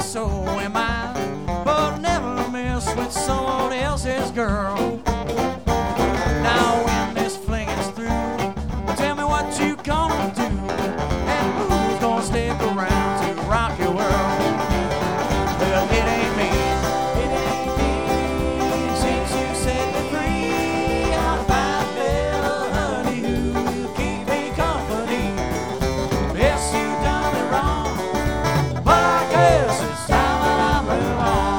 so am I. But never mess with someone else's girl. Now when this fling is through, tell me what you gonna do, and who's gonna stick around to rock your world. Well, it ain't me, since you set me free. I'll find a little honey who will keep me company. Yes, you done me wrong, but I guess it's time that I move on.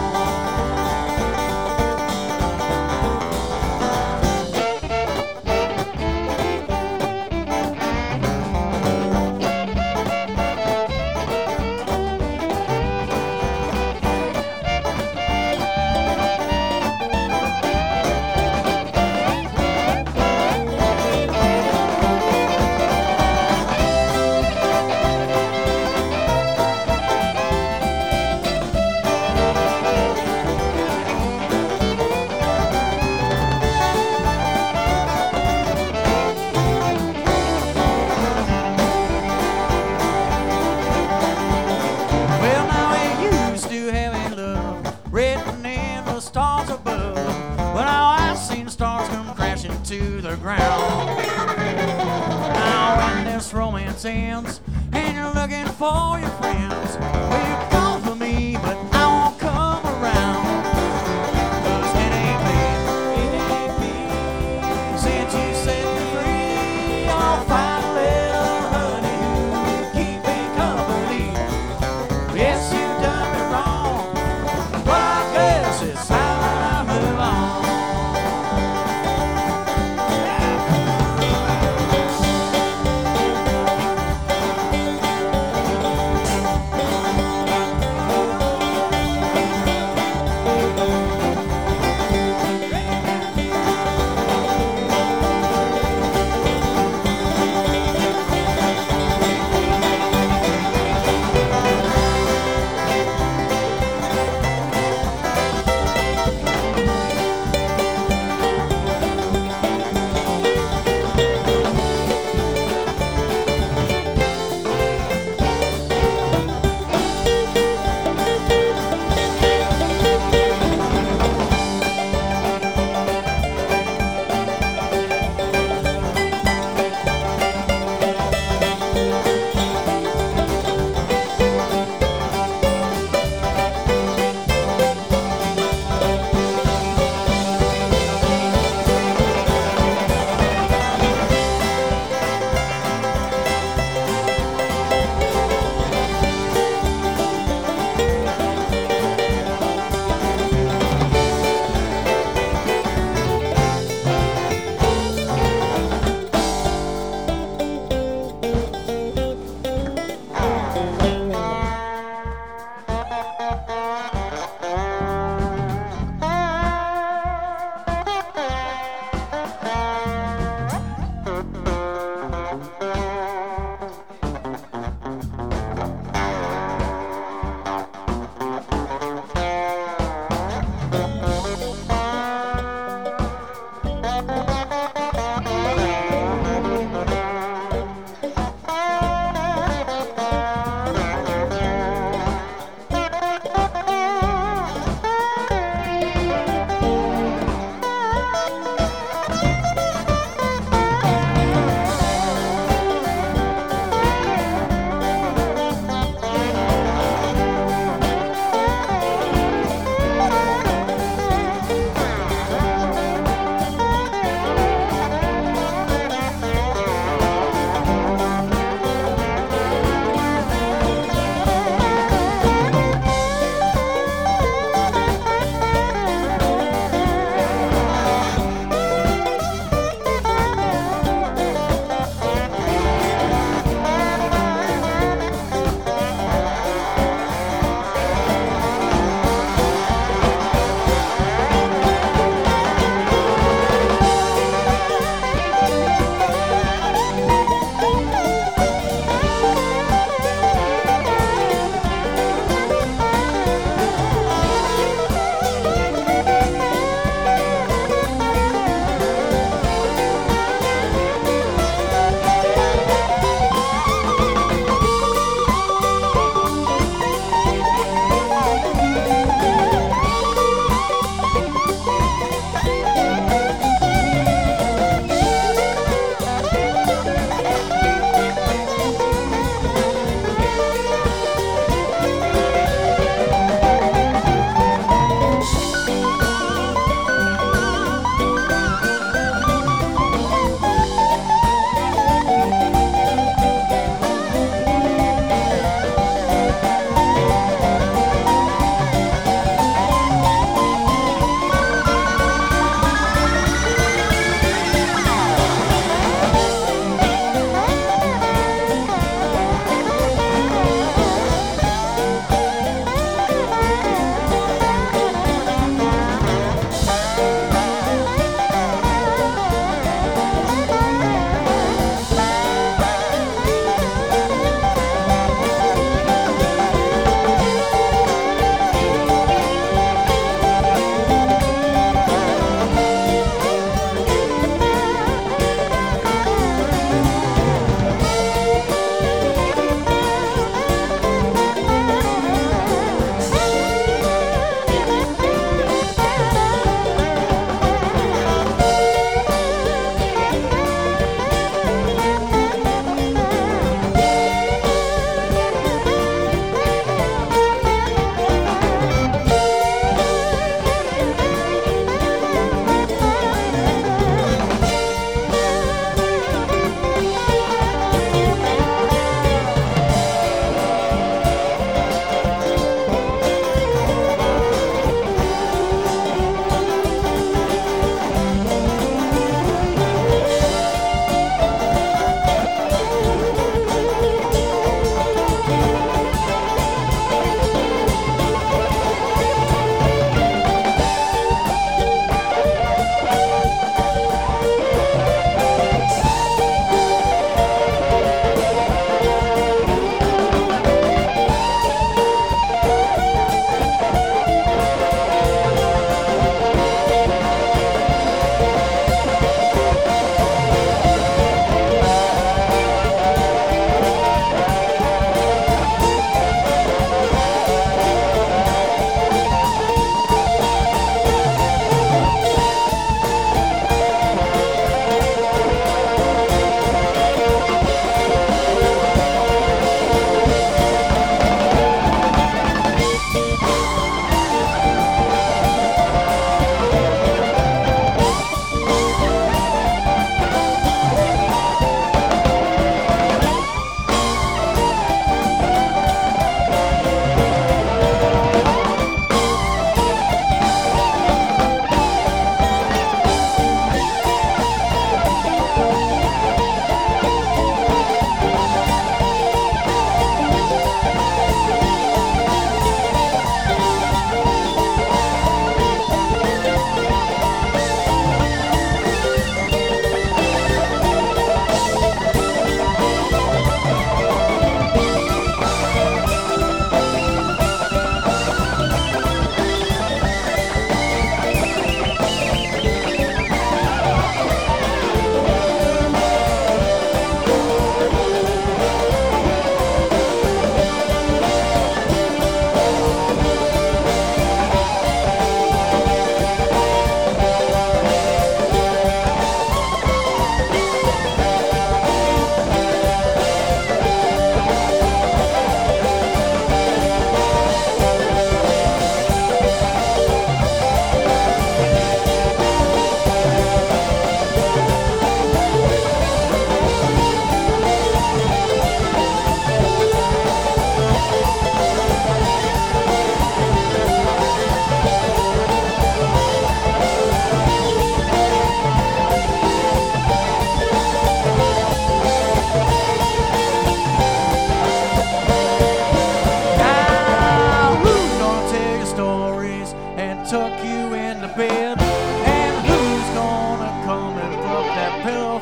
Well, now we used to have love written in the stars above, but now I've seen stars come crashing to the ground. Now when this romance ends and you're looking for your friends, well, you call for me, but I won't come around. 'Cause it ain't me, since you set me free. I'll find a little honey who will keep me company. Yes, you done me wrong, but I guess it's time that I move on.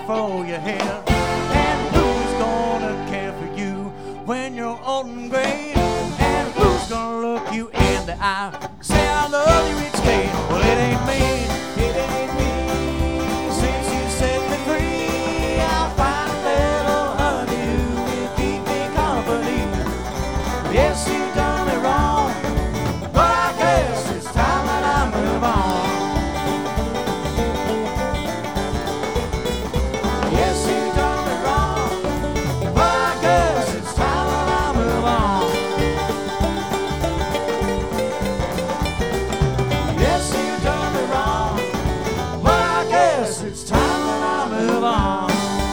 for your head. And who's gonna care for you when you're old and gray? And who's gonna look you in the eye, say I love you each day? Well, it ain't me, it ain't me. Since you set me free, I'll find a little honey who will keep me company. Yes, you done me wrong, but I guess it's time that I move on. Yes, you done me wrong, but I guess it's time that I move on. Yes, you done me wrong, but I guess it's time that I move on.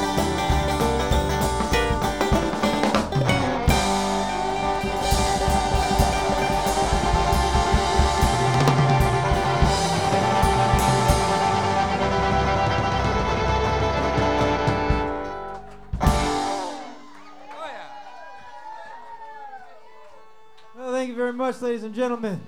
Well, thank you very much, ladies and gentlemen.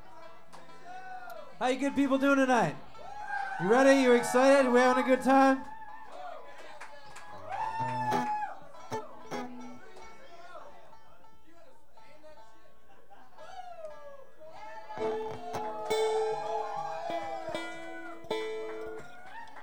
How you good people doing tonight? You ready? You excited? We having a good time?